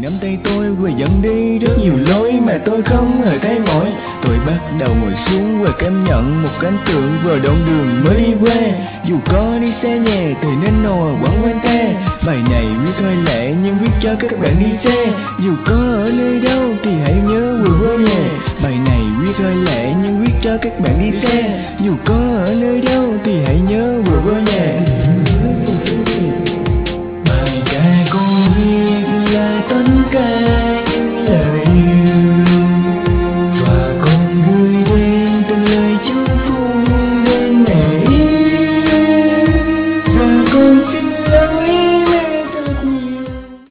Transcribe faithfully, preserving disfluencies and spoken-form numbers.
nắm tay tôi và dẫn đi rất nhiều lối mà tôi không hề thấy mỏi. Tôi bắt đầu ngồi xuống và cảm nhận một cảnh tượng vừa đoạn đường mới đi qua. Dù có đi xa nhà thì nên nồi quẩn quanh ta. Bài này viết hơi lạ nhưng viết cho các bạn đi xe. Dù có ở nơi đâu thì hãy nhớ vừa vô nhà. Bài này viết hơi lạ nhưng viết cho các bạn đi xe. Dù có ở nơi đâu thì hãy nhớ vừa vô nhà. Bài ca cô viết là tất cả